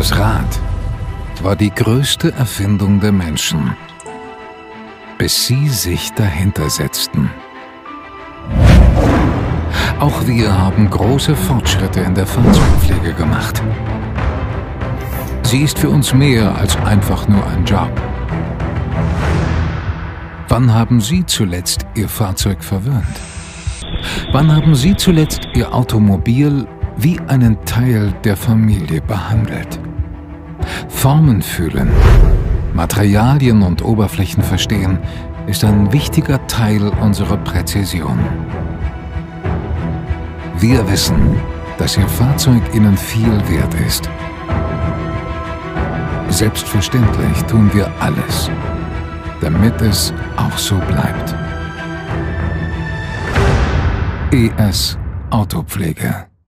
Das Rad war die größte Erfindung der Menschen, bis sie sich dahinter setzten. Auch wir haben große Fortschritte in der Fahrzeugpflege gemacht. Sie ist für uns mehr als einfach nur ein Job. Wann haben Sie zuletzt Ihr Fahrzeug verwöhnt? Wann haben Sie zuletzt Ihr Automobil wie einen Teil der Familie behandelt? Formen fühlen, Materialien und Oberflächen verstehen, ist ein wichtiger Teil unserer Präzision. Wir wissen, dass Ihr Fahrzeug Ihnen viel wert ist. Selbstverständlich tun wir alles, damit es auch so bleibt. ES Autopflege.